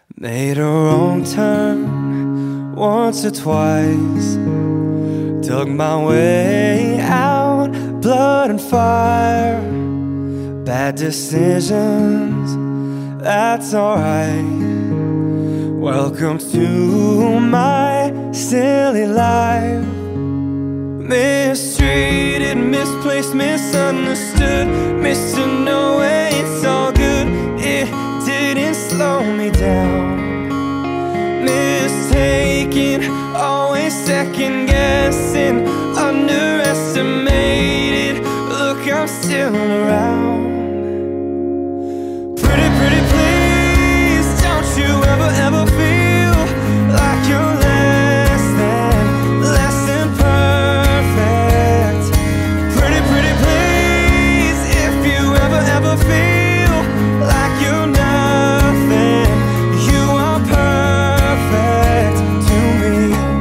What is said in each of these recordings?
Made a wrong turn once or twice, dug my way out, blood and fire. Bad decisions, that's alright. Welcome to my silly life. Mistreated, misplaced, misunderstood, Mr. No Way, it's all good. It didn't slow me down. Mistaken, always second guessing, underestimated. Look, I'm still around. Pretty, pretty please, don't you ever feel like you're less than perfect. Pretty, pretty please, if you ever feel like you're nothing, you are perfect to me.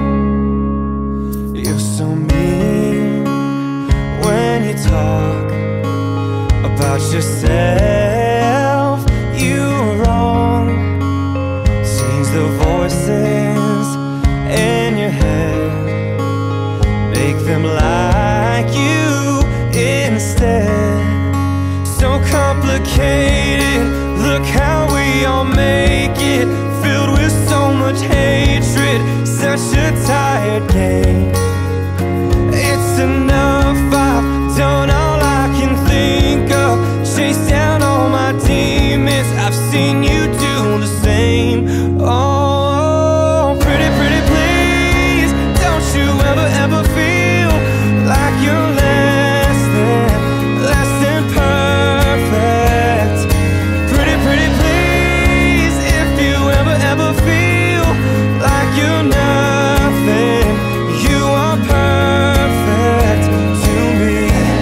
You're so mean when you talk about yourself. You are wrong. Change the voices in your head, make them like you instead. So complicated, look how we all make it, filled with so much hatred, such a tired game. It's enough, I've done all I can think of, chased down all my demons, I've seen you do the same. Oh, pretty, pretty please, don't you ever feel like you're less than perfect. Pretty, pretty please, if you ever feel like you're nothing, you are perfect to me.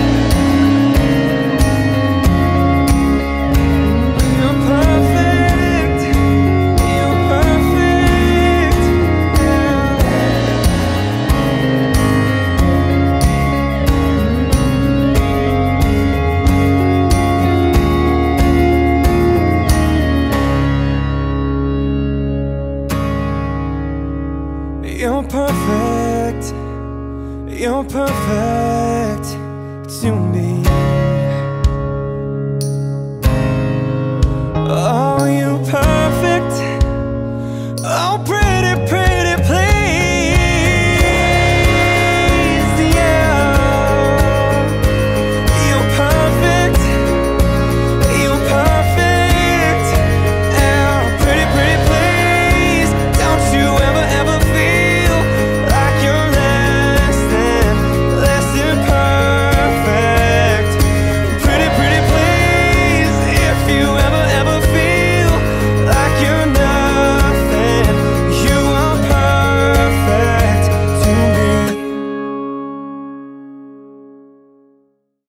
You're perfect, you're perfect. You're perfect, you're perfect to me.